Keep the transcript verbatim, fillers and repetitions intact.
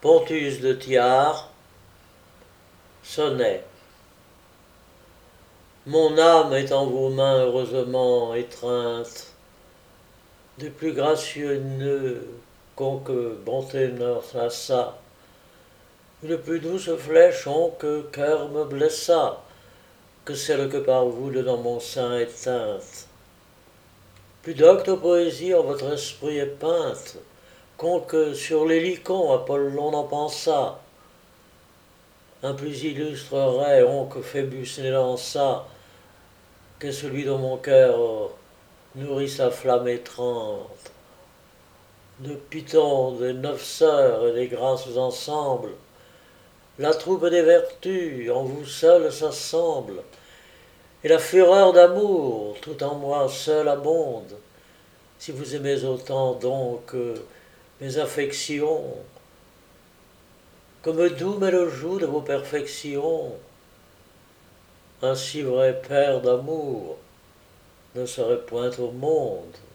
Pontus de Thiard, sonnet. Mon âme est en vos mains heureusement étreinte, des plus gracieux nœuds qu'onque bonté ne laissa, une plus douce flèche onque cœur me blessa, que celle que par vous dedans mon sein est teinte. Plus docte poésie en votre esprit est peinte, qu'onque sur l'hélicon Apollon n'en pensa. Un plus illustre ray onque Phébus n'élança, que celui dont mon cœur nourrit sa flamme étreinte. De Python, des neuf sœurs et des grâces ensemble, la troupe des vertus en vous seul s'assemble, et la fureur d'amour tout en moi seul abonde. Si vous aimez autant donc mes affections, comme doux m'est le joug de vos perfections, un si vrai père d'amour ne serait point au monde.